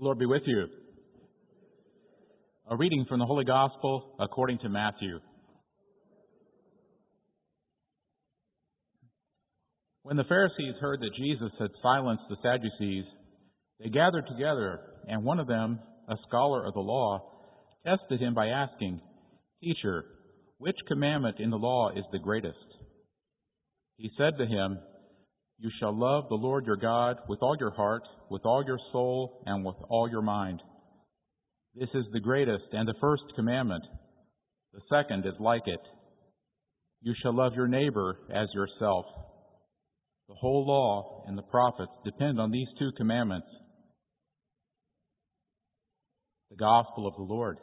The Lord be with you. A reading from the Holy Gospel according to Matthew. When the Pharisees heard that Jesus had silenced the Sadducees, they gathered together, and one of them, a scholar of the law, tested him by asking, "Teacher, which commandment in the law is the greatest?" He said to him, "You shall love the Lord your God with all your heart, with all your soul, and with all your mind. This is the greatest and the first commandment. The second is like it. You shall love your neighbor as yourself. The whole law and the prophets depend on these two commandments." The Gospel of the Lord.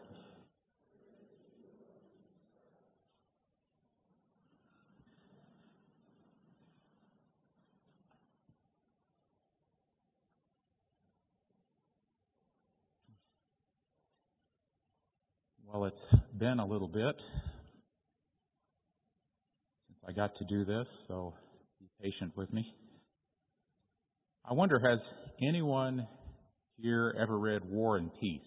Well, it's been a little bit since I got to do this, so be patient with me. I wonder, has anyone here ever read War and Peace?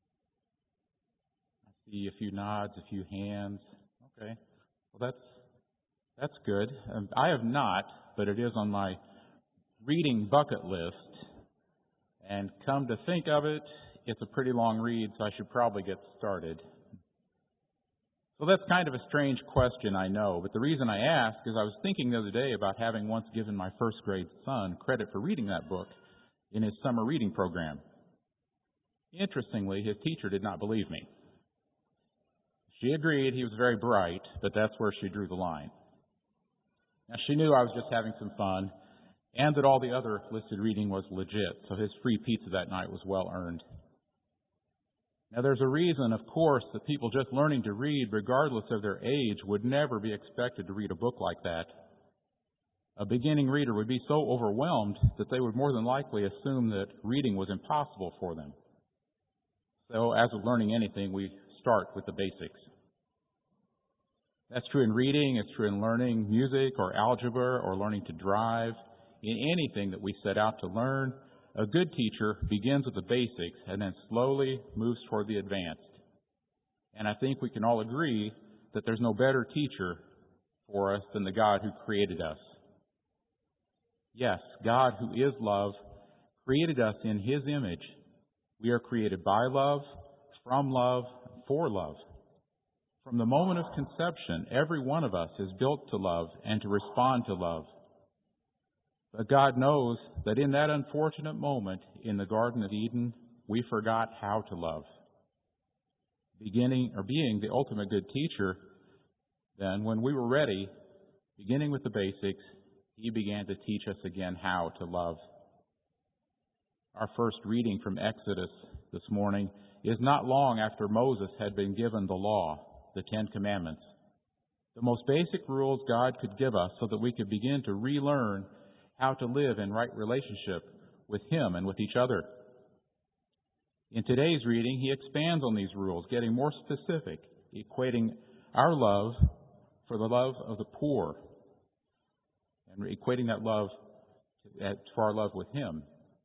I see a few nods, a few hands. Okay, well that's good. I have not, but it is on my reading bucket list. And come to think of it, it's a pretty long read, so I should probably get started. So that's kind of a strange question, I know, but the reason I ask is I was thinking the other day about having once given my first grade son credit for reading that book in his summer reading program. Interestingly, his teacher did not believe me. She agreed he was very bright, but that's where she drew the line. Now, she knew I was just having some fun and that all the other listed reading was legit, so his free pizza that night was well earned. Now, there's a reason, of course, that people just learning to read, regardless of their age, would never be expected to read a book like that. A beginning reader would be so overwhelmed that they would more than likely assume that reading was impossible for them. So, as with learning anything, we start with the basics. That's true in reading, it's true in learning music or algebra or learning to drive. In anything that we set out to learn, a good teacher begins with the basics and then slowly moves toward the advanced. And I think we can all agree that there's no better teacher for us than the God who created us. Yes, God, who is love, created us in His image. We are created by love, from love, for love. From the moment of conception, every one of us is built to love and to respond to love. But God knows that in that unfortunate moment in the Garden of Eden, we forgot how to love. Being the ultimate good teacher, then when we were ready, beginning with the basics, He began to teach us again how to love. Our first reading from Exodus this morning is not long after Moses had been given the law, the Ten Commandments, the most basic rules God could give us so that we could begin to relearn how to live in right relationship with Him and with each other. In today's reading, He expands on these rules, getting more specific, equating our love for the love of the poor, and equating that love to our love with Him.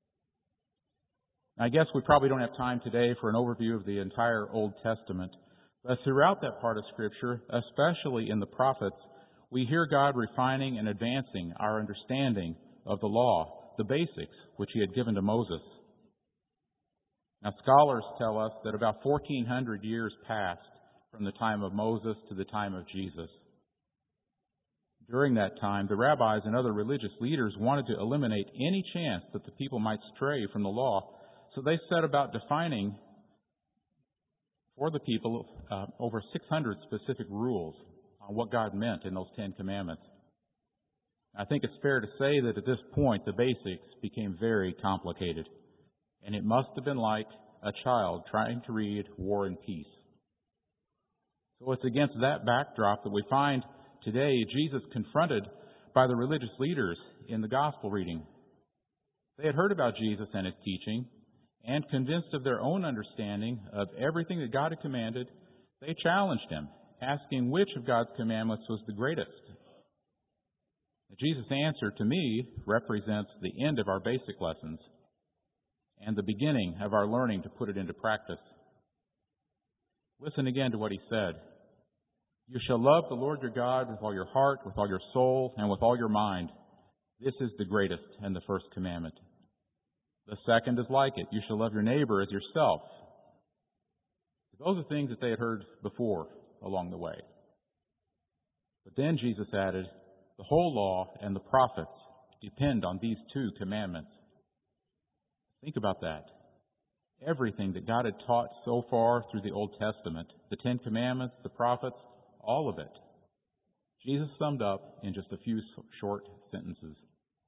I guess we probably don't have time today for an overview of the entire Old Testament, but throughout that part of Scripture, especially in the prophets, we hear God refining and advancing our understanding of the law, the basics, which He had given to Moses. Now, scholars tell us that about 1,400 years passed from the time of Moses to the time of Jesus. During that time, the rabbis and other religious leaders wanted to eliminate any chance that the people might stray from the law, so they set about defining for the people over 600 specific rules on what God meant in those 10 Commandments. I think it's fair to say that at this point, the basics became very complicated. And it must have been like a child trying to read War and Peace. So it's against that backdrop that we find today Jesus confronted by the religious leaders in the Gospel reading. They had heard about Jesus and His teaching, and convinced of their own understanding of everything that God had commanded, they challenged Him, asking which of God's commandments was the greatest. Jesus' answer to me represents the end of our basic lessons. and the beginning of our learning to put it into practice. Listen again to what he said. You shall love the Lord your God with all your heart, with all your soul, and with all your mind. This is the greatest and the first commandment. The second is like it. You shall love your neighbor as yourself. Those are things that they had heard before along the way. But then Jesus added, the whole law and the prophets depend on these two commandments. Think about that. Everything that God had taught so far through the Old Testament, the Ten Commandments, the prophets, all of it, Jesus summed up in just a few short sentences.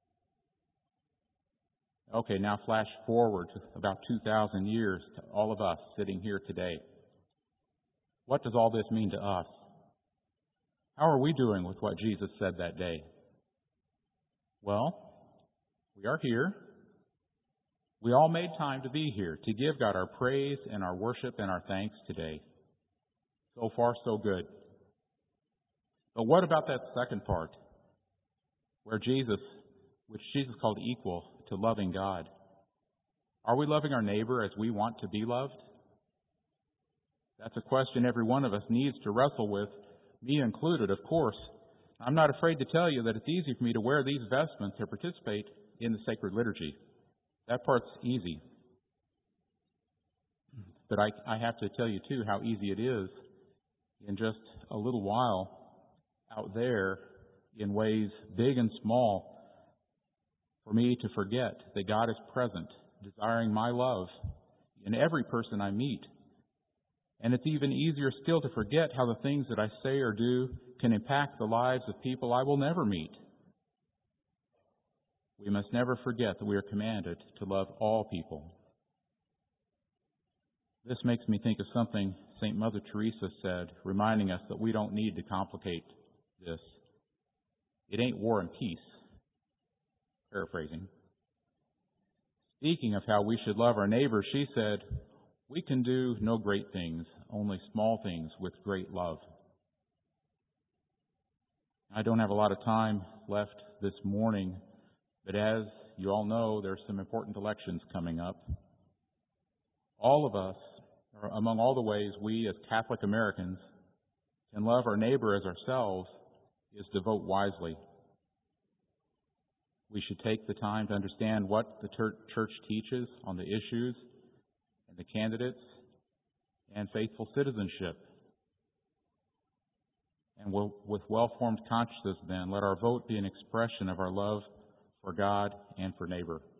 Okay, now flash forward to about 2,000 years to all of us sitting here today. What does all this mean to us? How are we doing with what Jesus said that day? Well, we are here. We all made time to be here, to give God our praise and our worship and our thanks today. So far, so good. But what about that second part, which Jesus called equal to loving God? Are we loving our neighbor as we want to be loved? That's a question every one of us needs to wrestle with, me included, of course. I'm not afraid to tell you that it's easy for me to wear these vestments or participate in the sacred liturgy. That part's easy. But I have to tell you, too, how easy it is in just a little while out there in ways big and small for me to forget that God is present, desiring my love in every person I meet. And it's even easier still to forget how the things that I say or do can impact the lives of people I will never meet. We must never forget that we are commanded to love all people. This makes me think of something St. Mother Teresa said, reminding us that we don't need to complicate this. It ain't war and peace. Paraphrasing. Speaking of how we should love our neighbors, she said, we can do no great things, only small things with great love. I don't have a lot of time left this morning, but as you all know, there's some important elections coming up. All of us, or among all the ways we as Catholic Americans can love our neighbor as ourselves, is to vote wisely. We should take the time to understand what the church teaches on the issues and the candidates and faithful citizenship. And with well-formed consciences, then, let our vote be an expression of our love for God and for neighbor.